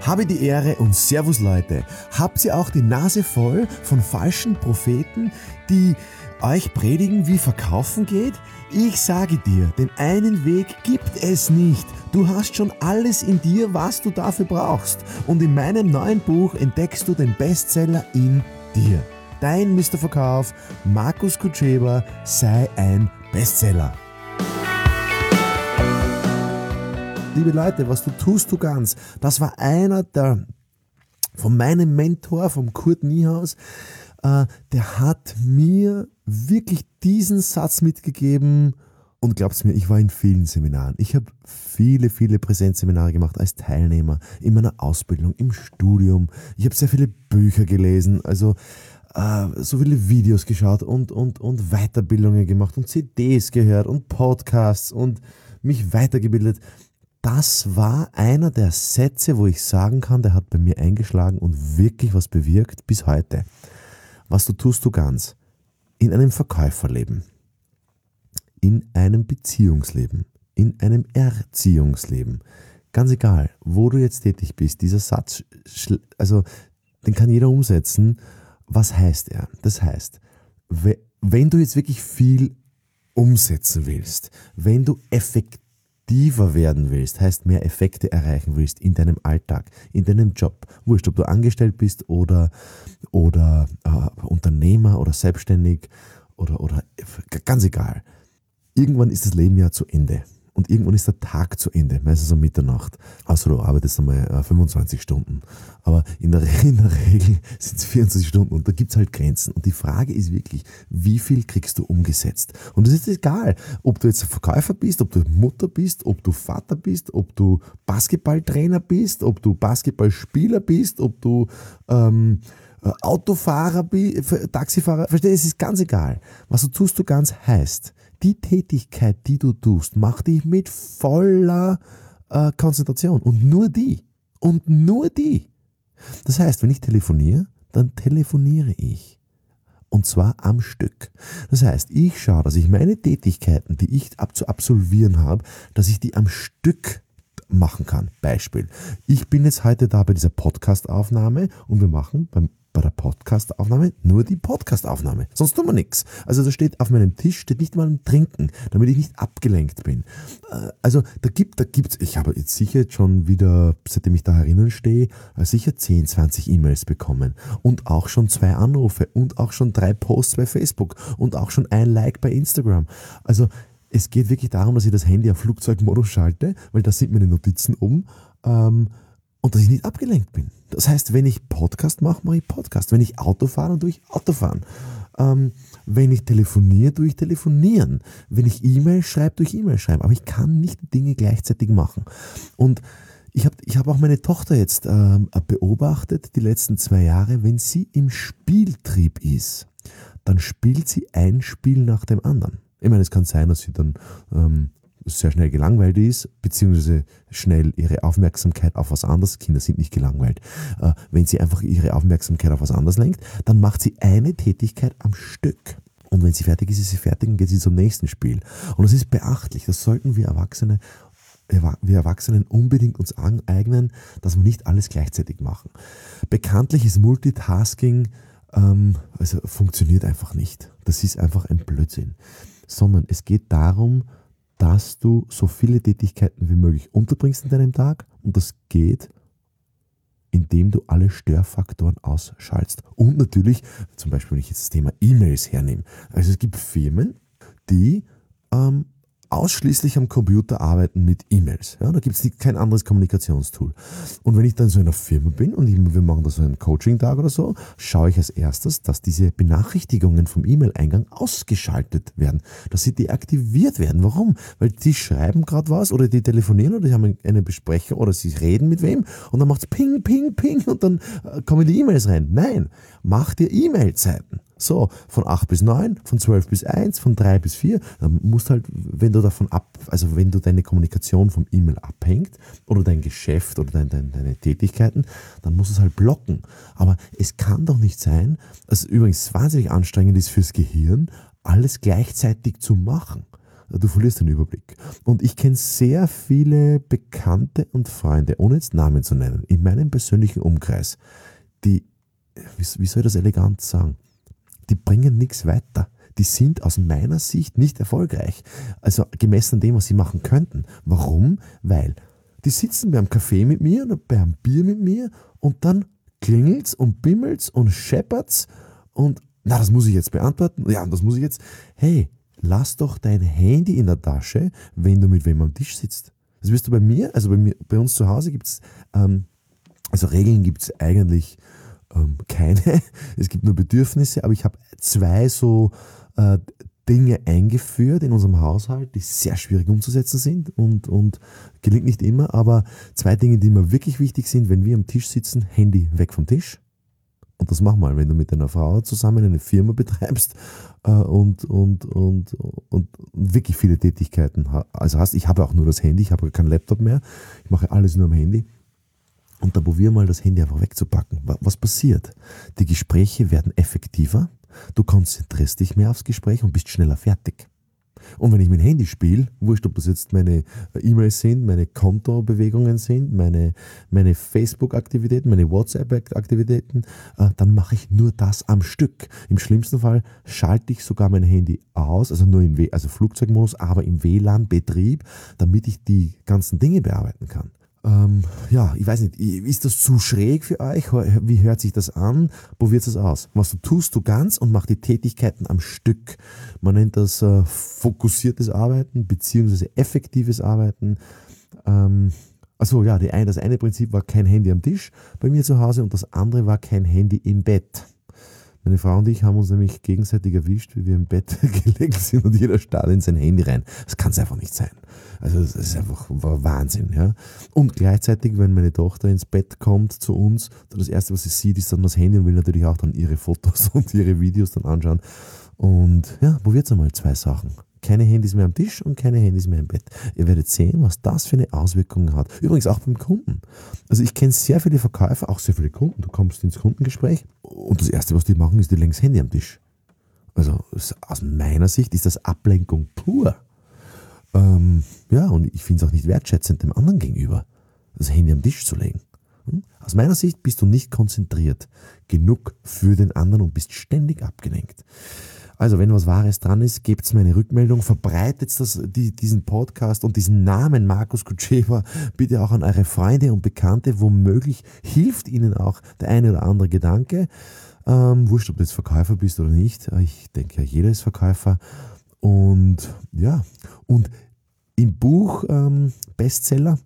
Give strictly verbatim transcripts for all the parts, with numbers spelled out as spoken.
Habe die Ehre und Servus Leute. Habt ihr auch die Nase voll von falschen Propheten, die euch predigen, wie Verkaufen geht? Ich sage dir, den einen Weg gibt es nicht. Du hast schon alles in dir, was du dafür brauchst. Und in meinem neuen Buch entdeckst du den Bestseller in dir. Dein Mister Verkauf, Markus Kutscheba, sei ein Bestseller. Liebe Leute, was du tust, du ganz. Das war einer der, von meinem Mentor, vom Kurt Niehaus, äh, der hat mir wirklich diesen Satz mitgegeben und glaubt's mir, ich war in vielen Seminaren. Ich habe viele, viele Präsenzseminare gemacht als Teilnehmer in meiner Ausbildung, im Studium. Ich habe sehr viele Bücher gelesen, also äh, so viele Videos geschaut und, und, und Weiterbildungen gemacht und C Ds gehört und Podcasts und mich weitergebildet. Das war einer der Sätze, wo ich sagen kann, der hat bei mir eingeschlagen und wirklich was bewirkt bis heute. Was du tust, du ganz. In einem Verkäuferleben, in einem Beziehungsleben, in einem Erziehungsleben. Ganz egal, wo du jetzt tätig bist, dieser Satz, also den kann jeder umsetzen. Was heißt er? Das heißt, wenn du jetzt wirklich viel umsetzen willst, wenn du effektiv werden willst, heißt mehr Effekte erreichen willst in deinem Alltag, in deinem Job, wurscht, ob du angestellt bist oder, oder äh, Unternehmer oder selbstständig oder, oder ganz egal. Irgendwann ist das Leben ja zu Ende und irgendwann ist der Tag zu Ende, meistens um Mitternacht. Also du arbeitest einmal äh, fünfundzwanzig Stunden, aber in der, in der Regel sind es vierundzwanzig Stunden und da gibt es halt Grenzen. Und die Frage ist wirklich, wie viel kriegst du umgesetzt? Und es ist egal, ob du jetzt Verkäufer bist, ob du Mutter bist, ob du Vater bist, ob du Basketballtrainer bist, ob du Basketballspieler bist, ob du ähm, Autofahrer, Taxifahrer, verstehst du, es ist ganz egal. Was du tust, du ganz heißt, die Tätigkeit, die du tust, mach dich mit voller äh, Konzentration und nur die. Und nur die. Das heißt, wenn ich telefoniere, dann telefoniere ich. Und zwar am Stück. Das heißt, ich schaue, dass ich meine Tätigkeiten, die ich ab zu absolvieren habe, dass ich die am Stück machen kann. Beispiel. Ich bin jetzt heute da bei dieser Podcast-Aufnahme und wir machen beim bei der Podcast-Aufnahme nur die Podcast-Aufnahme. Sonst tun wir nichts. Also da steht auf meinem Tisch, steht nicht mal ein Trinken, damit ich nicht abgelenkt bin. Also da gibt, da gibt's, ich habe jetzt sicher schon wieder, seitdem ich da herinnen stehe, sicher zehn, zwanzig E-Mails bekommen und auch schon zwei Anrufe und auch schon drei Posts bei Facebook und auch schon ein Like bei Instagram. Also es geht wirklich darum, dass ich das Handy auf Flugzeugmodus schalte, weil da sind meine Notizen oben, ähm, und dass ich nicht abgelenkt bin. Das heißt, wenn ich Podcast mache, mache ich Podcast. Wenn ich Auto fahre, dann tue ich Autofahren. Ähm, wenn ich telefoniere, tue ich telefonieren. Wenn ich E-Mail schreibe, tue ich E-Mail schreiben. Aber ich kann nicht die Dinge gleichzeitig machen. Und ich habe ich hab auch meine Tochter jetzt ähm, beobachtet, die letzten zwei Jahre, wenn sie im Spieltrieb ist, dann spielt sie ein Spiel nach dem anderen. Ich meine, es kann sein, dass sie dann ähm, sehr schnell gelangweilt ist, beziehungsweise schnell ihre Aufmerksamkeit auf was anderes, Kinder sind nicht gelangweilt, äh, wenn sie einfach ihre Aufmerksamkeit auf was anderes lenkt, dann macht sie eine Tätigkeit am Stück. Und wenn sie fertig ist, ist sie fertig und geht sie zum nächsten Spiel. Und das ist beachtlich, das sollten wir Erwachsene, wir Erwachsenen unbedingt uns aneignen, dass wir nicht alles gleichzeitig machen. Bekanntlich ist Multitasking, ähm, also funktioniert einfach nicht. Das ist einfach ein Blödsinn. Sondern es geht darum, dass du so viele Tätigkeiten wie möglich unterbringst in deinem Tag und das geht, indem du alle Störfaktoren ausschaltest. Und natürlich, zum Beispiel, wenn ich jetzt das Thema E-Mails hernehme. Also es gibt Firmen, die ähm, ausschließlich am Computer arbeiten mit E-Mails. Ja, da gibt es kein anderes Kommunikationstool. Und wenn ich dann so in einer Firma bin und ich, wir machen da so einen Coaching-Tag oder so, schaue ich als erstes, dass diese Benachrichtigungen vom E-Mail-Eingang ausgeschaltet werden, dass sie deaktiviert werden. Warum? Weil die schreiben gerade was oder die telefonieren oder die haben eine Besprechung oder sie reden mit wem und dann macht es Ping, Ping, Ping und dann kommen die E-Mails rein. Nein, mach dir E-Mail-Zeiten. So, von acht bis neun, von zwölf bis eins, von drei bis vier, dann musst halt, wenn du davon ab, also wenn du deine Kommunikation vom E-Mail abhängt oder dein Geschäft oder dein, dein, deine Tätigkeiten, dann musst du es halt blocken. Aber es kann doch nicht sein, dass es übrigens wahnsinnig anstrengend ist fürs Gehirn, alles gleichzeitig zu machen. du verlierst den Überblick. Und ich kenne sehr viele Bekannte und Freunde, ohne jetzt Namen zu nennen, in meinem persönlichen Umkreis, die, wie, wie soll ich das elegant sagen, die bringen nichts weiter. Die sind aus meiner Sicht nicht erfolgreich. Also gemessen an dem, was sie machen könnten. Warum? Weil die sitzen beim Kaffee mit mir oder beim Bier mit mir und dann klingelt's und bimmelt's und scheppert's und na, das muss ich jetzt beantworten. Ja, das muss ich jetzt. Hey, lass doch dein Handy in der Tasche, wenn du mit wem am Tisch sitzt. Das wirst du bei mir, also bei mir, bei uns zu Hause gibt es, ähm, also Regeln gibt es eigentlich ähm, keine. Es gibt nur Bedürfnisse, aber ich habe zwei so äh, Dinge eingeführt in unserem Haushalt, die sehr schwierig umzusetzen sind und, und gelingt nicht immer, aber zwei Dinge, die mir wirklich wichtig sind, wenn wir am Tisch sitzen, Handy weg vom Tisch. Und das mach mal, wenn du mit deiner Frau zusammen eine Firma betreibst äh, und, und, und, und wirklich viele Tätigkeiten ha- also hast. Ich habe auch nur das Handy, ich habe keinen Laptop mehr, ich mache alles nur am Handy. Und da probier mal das Handy einfach wegzupacken. Wa- Was passiert? Die Gespräche werden effektiver, du konzentrierst dich mehr aufs Gespräch und bist schneller fertig. Und wenn ich mein Handy spiele, wurscht, ob das jetzt meine E-Mails sind, meine Kontobewegungen sind, meine, meine Facebook-Aktivitäten, meine WhatsApp-Aktivitäten, äh, dann mache ich nur das am Stück. Im schlimmsten Fall schalte ich sogar mein Handy aus, also nur in W- also Flugzeugmodus, aber im W L A N-Betrieb, damit ich die ganzen Dinge bearbeiten kann. Ähm, ja, ich weiß nicht, ist das zu schräg für euch? Wie hört sich das an? Probiert es aus. Was du tust, du ganz und mach die Tätigkeiten am Stück. Man nennt das äh, fokussiertes Arbeiten beziehungsweise effektives Arbeiten. Ähm, also ja, die ein, das eine Prinzip war kein Handy am Tisch bei mir zu Hause und das andere war kein Handy im Bett. Meine Frau und ich haben uns nämlich gegenseitig erwischt, wie wir im Bett gelegen sind und jeder starrt in sein Handy rein. Das kann es einfach nicht sein. Also das ist einfach Wahnsinn. Ja? Und gleichzeitig, wenn meine Tochter ins Bett kommt zu uns, dann das Erste, was sie sieht, ist dann das Handy und will natürlich auch dann ihre Fotos und ihre Videos dann anschauen. Und ja, probiert einmal zwei Sachen. Keine Handys mehr am Tisch und keine Handys mehr im Bett. Ihr werdet sehen, was das für eine Auswirkung hat. Übrigens auch beim Kunden. Also ich kenne sehr viele Verkäufer, auch sehr viele Kunden. Du kommst ins Kundengespräch und das Erste, was die machen, ist, die legen das Handy am Tisch. Also aus meiner Sicht ist das Ablenkung pur. Ähm, ja, und ich finde es auch nicht wertschätzend dem anderen gegenüber, das Handy am Tisch zu legen. Hm? Aus meiner Sicht bist du nicht konzentriert genug für den anderen und bist ständig abgelenkt. Also wenn was Wahres dran ist, gebt mir eine Rückmeldung, verbreitet das, die, diesen Podcast und diesen Namen Markus Kutscheva bitte auch an eure Freunde und Bekannte. Womöglich hilft ihnen auch der eine oder andere Gedanke. Ähm, wurscht, ob du jetzt Verkäufer bist oder nicht. Ich denke ja, jeder ist Verkäufer. Und ja, und im Buch ähm, Bestseller,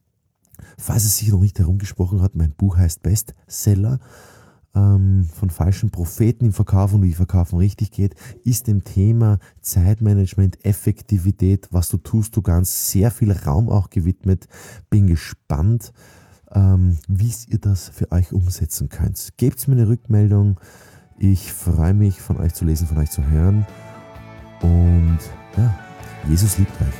falls es sich noch nicht herumgesprochen hat, mein Buch heißt Bestseller, ähm, von falschen Propheten im Verkauf und wie Verkaufen richtig geht, ist dem Thema Zeitmanagement, Effektivität, was du tust, du ganz sehr viel Raum auch gewidmet. Bin gespannt, ähm, wie ihr das für euch umsetzen könnt. Gebt mir eine Rückmeldung. Ich freue mich, von euch zu lesen, von euch zu hören. Und ja, Jesus liebt euch.